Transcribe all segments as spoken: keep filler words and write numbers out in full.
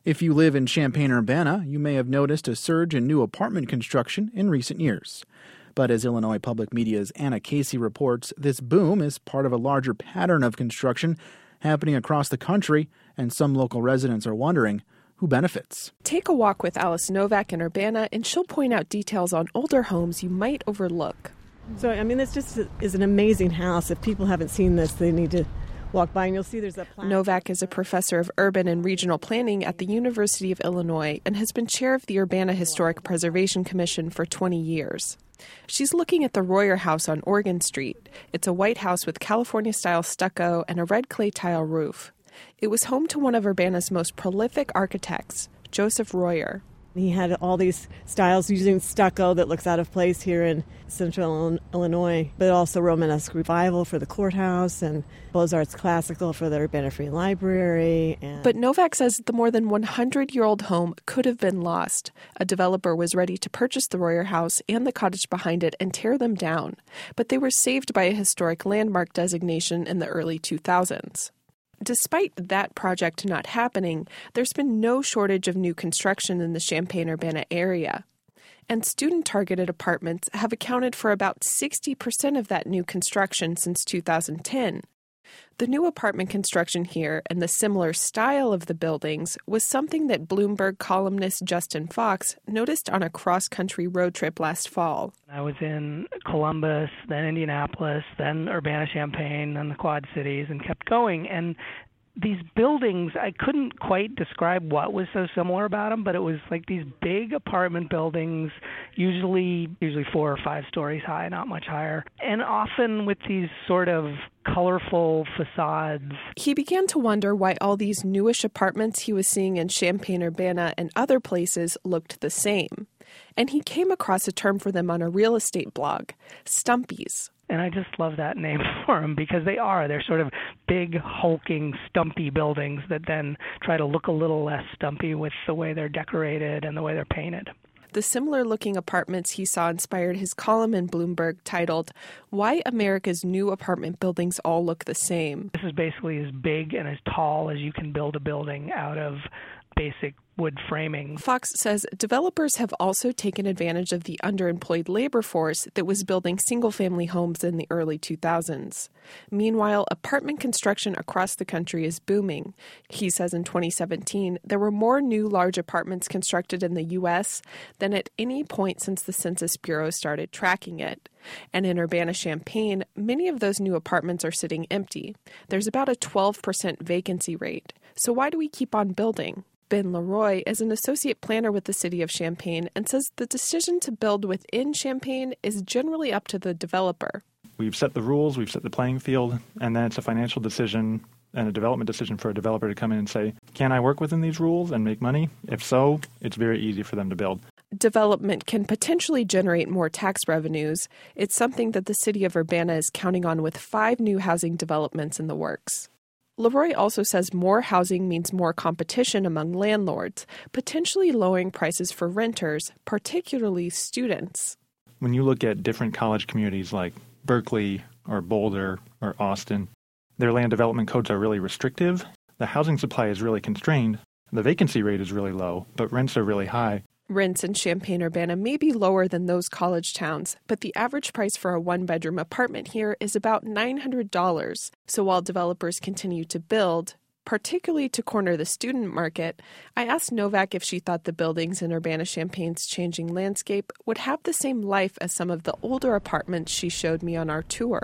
If you live in Champaign-Urbana, you may have noticed a surge in new apartment construction in recent years. But as Illinois Public Media's Anna Casey reports, this boom is part of a larger pattern of construction happening across the country, and some local residents are wondering who benefits. Take a walk with Alice Novak in Urbana, and she'll point out details on older homes you might overlook. So, I mean, this just is an amazing house. If people haven't seen this, they need to walk by, and you'll see there's a plaque. Novak is a professor of urban and regional planning at the University of Illinois and has been chair of the Urbana Historic Preservation Commission for twenty years. She's looking at the Royer House on Oregon Street. It's a white house with California-style stucco and a red clay tile roof. It was home to one of Urbana's most prolific architects, Joseph Royer. He had all these styles using stucco that looks out of place here in central Illinois, but also Romanesque Revival for the courthouse and Beaux-Arts Classical for the Urbana Free Library. And But Novak says the more than one hundred-year-old home could have been lost. A developer was ready to purchase the Royer House and the cottage behind it and tear them down, but they were saved by a historic landmark designation in the early two thousands. Despite that project not happening, there's been no shortage of new construction in the Champaign-Urbana area. And student-targeted apartments have accounted for about sixty percent of that new construction since two thousand ten. The new apartment construction here and the similar style of the buildings was something that Bloomberg columnist Justin Fox noticed on a cross-country road trip last fall. I was in Columbus, then Indianapolis, then Urbana-Champaign, then the Quad Cities, and kept going. And these buildings, I couldn't quite describe what was so similar about them, but it was like these big apartment buildings, usually usually four or five stories high, not much higher, and often with these sort of colorful facades. He began to wonder why all these newish apartments he was seeing in Champaign-Urbana and other places looked the same. And he came across a term for them on a real estate blog, stumpies. And I just love that name for them because they are. They're sort of big, hulking, stumpy buildings that then try to look a little less stumpy with the way they're decorated and the way they're painted. The similar-looking apartments he saw inspired his column in Bloomberg titled, Why America's New Apartment Buildings All Look the Same. This is basically as big and as tall as you can build a building out of basic wood framing. Fox says developers have also taken advantage of the underemployed labor force that was building single-family homes in the early two thousands. Meanwhile, apartment construction across the country is booming. He says in twenty seventeen, there were more new large apartments constructed in the U S than at any point since the Census Bureau started tracking it. And in Urbana-Champaign, many of those new apartments are sitting empty. There's about a twelve percent vacancy rate. So why do we keep on building? Ben Leroy is an associate planner with the city of Champaign and says the decision to build within Champaign is generally up to the developer. We've set the rules, we've set the playing field, and then it's a financial decision and a development decision for a developer to come in and say, can I work within these rules and make money? If so, it's very easy for them to build. Development can potentially generate more tax revenues. It's something that the city of Urbana is counting on with five new housing developments in the works. Leroy also says more housing means more competition among landlords, potentially lowering prices for renters, particularly students. When you look at different college communities like Berkeley or Boulder or Austin, their land development codes are really restrictive. The housing supply is really constrained. The vacancy rate is really low, but rents are really high. Rents in Champaign-Urbana may be lower than those college towns, but the average price for a one-bedroom apartment here is about nine hundred dollars. So while developers continue to build, particularly to corner the student market, I asked Novak if she thought the buildings in Urbana-Champaign's changing landscape would have the same life as some of the older apartments she showed me on our tour.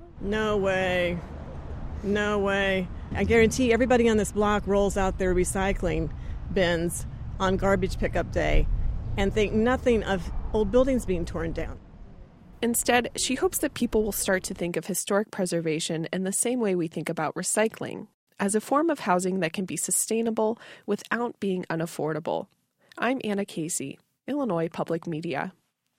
No way. No way. I guarantee everybody on this block rolls out their recycling bins on garbage pickup day and think nothing of old buildings being torn down. Instead, she hopes that people will start to think of historic preservation in the same way we think about recycling, as a form of housing that can be sustainable without being unaffordable. I'm Anna Casey, Illinois Public Media.